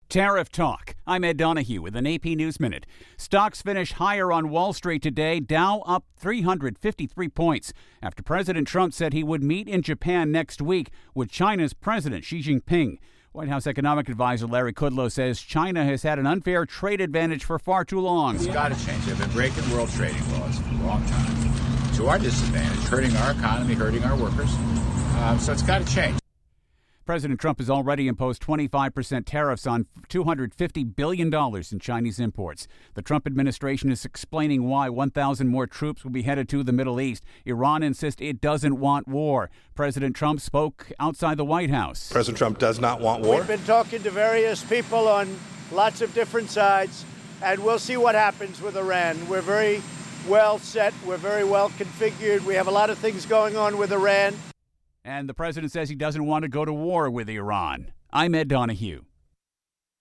Tariff talk. I'm Ed Donahue with an AP News Minute. Stocks finish higher on Wall Street today. Dow up 353 points after President Trump said he would meet in Japan next week with China's President Xi Jinping. White House economic advisor Larry Kudlow says China has had an unfair trade advantage for far too long. It's got to change. They've been breaking world trading laws for a long time to our disadvantage, hurting our economy, hurting our workers. So it's got to change. President Trump has already imposed 25% tariffs on $250 billion in Chinese imports. The Trump administration is explaining why 1,000 more troops will be headed to the Middle East. Iran insists it doesn't want war. President Trump spoke outside the White House. President Trump does not want war. We've been talking to various people on lots of different sides, and we'll see what happens with Iran. We're very well set. We're very well configured. We have a lot of things going on with Iran. And the president says he doesn't want to go to war with Iran. I'm Ed Donahue.